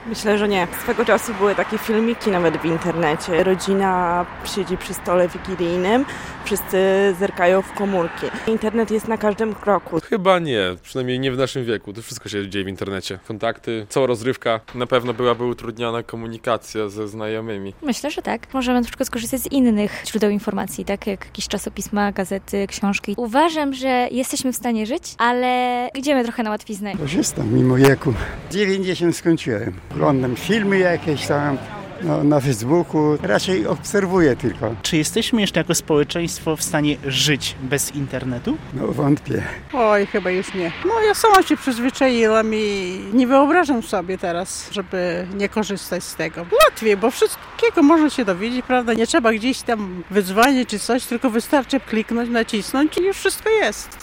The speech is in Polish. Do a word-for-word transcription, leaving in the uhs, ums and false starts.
Myślę, że nie. Swego czasu były takie filmiki nawet w internecie. Rodzina siedzi przy stole wigilijnym, wszyscy zerkają w komórki. Internet jest na każdym kroku. Chyba nie, przynajmniej nie w naszym wieku. To wszystko się dzieje w internecie. Kontakty, cała rozrywka. Na pewno byłaby utrudniona komunikacja ze znajomymi. Myślę, że tak. Możemy na przykład skorzystać z innych źródeł informacji, tak jak jakieś czasopisma, gazety, książki. Uważam, że jesteśmy w stanie żyć, ale idziemy trochę na łatwiznę. Korzystam mimo wieku. dziewięćdziesiąt skończyłem. Oglądam filmy jakieś tam no, na Facebooku. Raczej obserwuję tylko. Czy jesteśmy jeszcze jako społeczeństwo w stanie żyć bez internetu? No wątpię. Oj, chyba już nie. No ja sama się przyzwyczaiłam i nie wyobrażam sobie teraz, żeby nie korzystać z tego. Łatwiej, bo wszystkiego można się dowiedzieć, prawda? Nie trzeba gdzieś tam wydzwonić czy coś, tylko wystarczy kliknąć, nacisnąć i już wszystko jest.